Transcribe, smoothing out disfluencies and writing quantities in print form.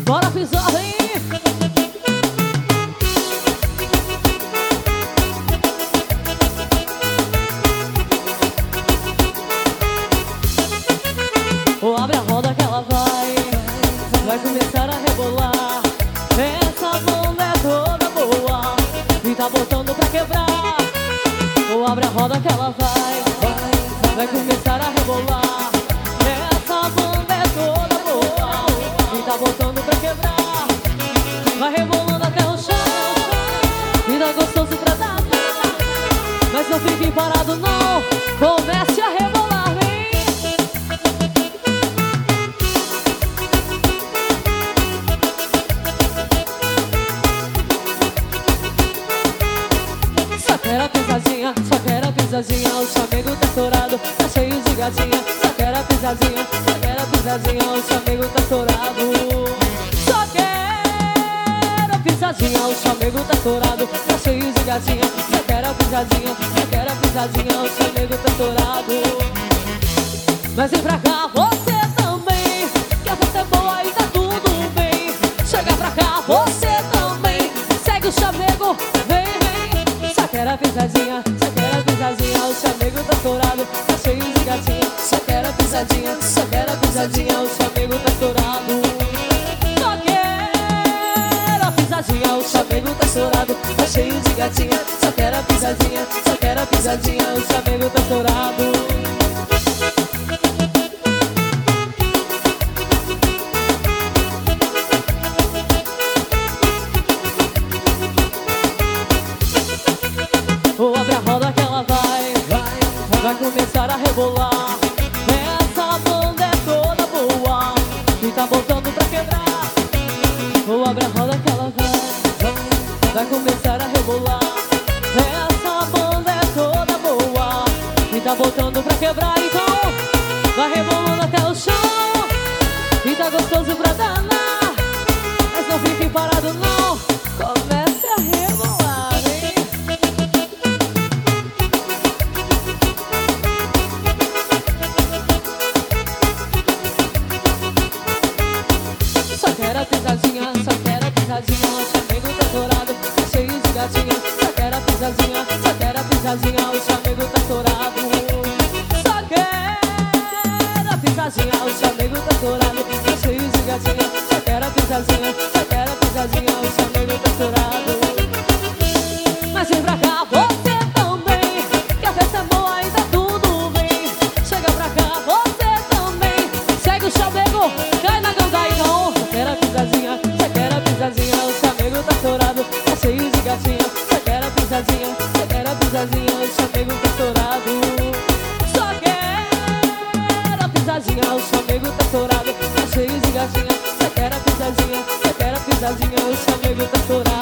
Bora pisar, hein? Oh, abre a roda que ela vai começar a rebolar. Essa bunda é toda boa e tá botando pra quebrar. Oh, abre a roda que ela vai começar a rebolar. Essa bunda é toda boa e tá botando pra quebrar. Vai rebolando até o chão e dá gostoso pra danar. Mas não fique parado não, comece a rebolar, vem. Só quero a pisadinha, só quero a pisadinha. O chamego tá estourado, tá cheio de gatinha. Só quero a pisadinha, só quero a pisadinha. O chamego tá estourado. Só quero a pisadinha, o chamego tá estourado, tá cheio de gatinha. Só quero a pisadinha, só quero a pisadinha. O chamego tá estourado. Mas vem pra cá, você também, que a festa é boa e tá tudo bem. Chega pra cá, você também, segue o chamego, vem, vem. Só quero a pisadinha, só quero a pisadinha. O chamego tá estourado, tá cheio de gatinha. Só quero a pisadinha, só quero a pisadinha. O chamego tá estourado. Só quero a pisadinha, o chamego tá estourado, tá cheio de gatinha. Só quero a pisadinha, só quero a pisadinha. O chamego tá estourado. Oh, abre a roda que ela vai começar a rebolar. Essa bunda é toda boa e tá botando pra quebrar. Oh, abre a roda que ela vai começar a rebolar. Essa bunda é toda boa e tá botando pra quebrar. Então, vai rebolando até o chão e tá gostoso pra danar. Mas não fique parado não, comece a rebolar, hein? Só quero a pisadinha, só quero a pisadinha. O chamego tá estourado, tá cheio de gatinha. Só quero a pisadinha, só quero a pisadinha. O chamego tá estourado. Só quero a pisadinha, o chamego tá estourado, tá cheio de gatinha. Só quero a pisadinha, só quero a pisadinha. O chamego tá estourado. Mas vem pra cá, você também, que a festa é boa e tá tudo bem. Chega pra cá, você também, segue o chamego, cai na gandaidão. Só quero a pisadinha, só quero a pisadinha. O chamego tá estourado, tá cheio de gatinha. Só quero a pisadinha, só quero a pisadinha. O chamego tá estourado. Só quero a pisadinha, o chamego tá estourado, tá cheio de gatinha. Só quero a pisadinha, só quero a pisadinha. O chamego tá estourado.